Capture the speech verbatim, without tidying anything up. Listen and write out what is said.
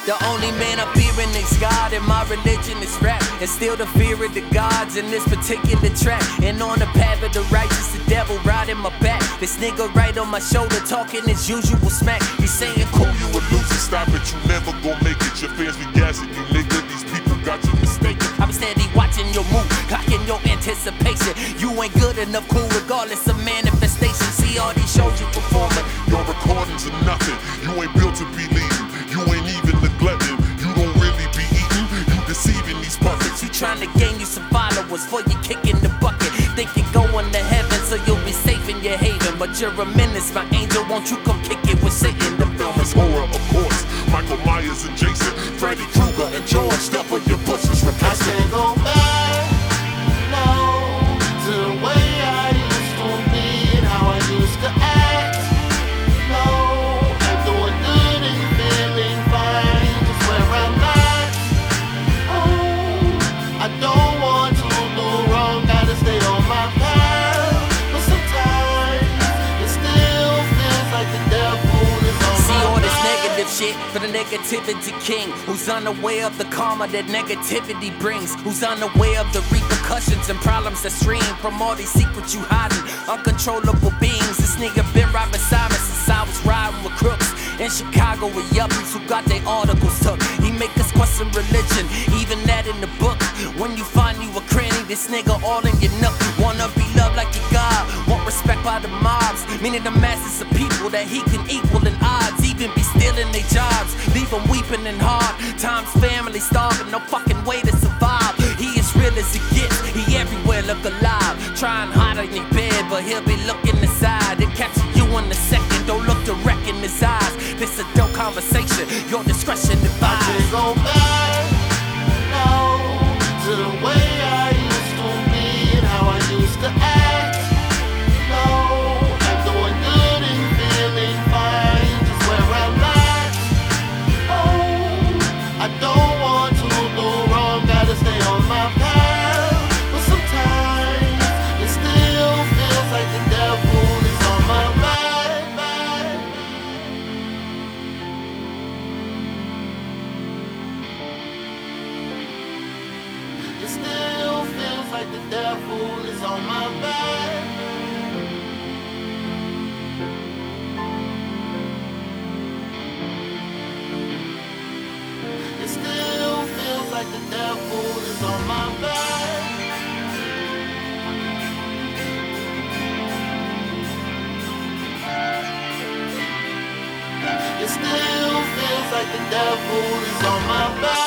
The only man I'm fearing is God, and my religion is rap. And still the fear of the gods in this particular track. And on the path of the righteous, the devil riding my back. This nigga right on my shoulder talking his usual smack. He's saying, cool, you a loser, stop it, you never gon' make it. Your fans be gassing you, nigga, these people got you mistaken. I'm steady watching your move, clocking your anticipation. You ain't good enough, cool, regardless of manifestation. See all these shows you performing, your recordings are nothing. You ain't built to be leading, you ain't even neglecting. You don't really be eating, you deceiving these puppets. You trying to gain you some followers for you kicking the bucket. Think you're going to heaven so you'll be safe in your haven. But you're a menace, my angel, won't you come kick it with Satan? The film is horror, of course. Michael Myers and Jason, Freddy Krueger and George. Step on your bushes, I can't go back, no, to the way I used to be and how I used to act. No, I'm doing good and feeling fine, just where I'm at. Oh, I don't want to do wrong, gotta stay on my path. But sometimes it still feels like the devil is on See my all this back. negative shit for the negativity king, who's unaware of the karma that negativity brings, who's unaware of the repercussions and problems that stream from all these secrets you hiding, uncontrollable beings. This nigga been robbing Simon since I was riding with crooks in Chicago with yuppies who got their articles took. He make us question religion, even that in the book. When you find you a cranny, this nigga all in your nook. Wanna be loved like your God, want respect by the mobs, meaning the masses of people that he can equal in odds. Even be stealing their jobs, leave them weeping and hard times, family starving, no fucking way to survive. He as real as it gets, he everywhere look alive. Trying hard in your bed, but he'll be looking aside. He'll catch you in a second, don't look direct in his eyes. This a dope conversation, your discretion advised. I can't go back, no, to the way I used to be and how I used to act. No, I'm doing good and feeling fine, just where I'm at. Oh, I don't want to do wrong, gotta stay on my path. But sometimes it still feels like the devil is on my back. It still feels like the devil is on my back. It still feels like the devil is on my back. It still feels like the devil is on my back.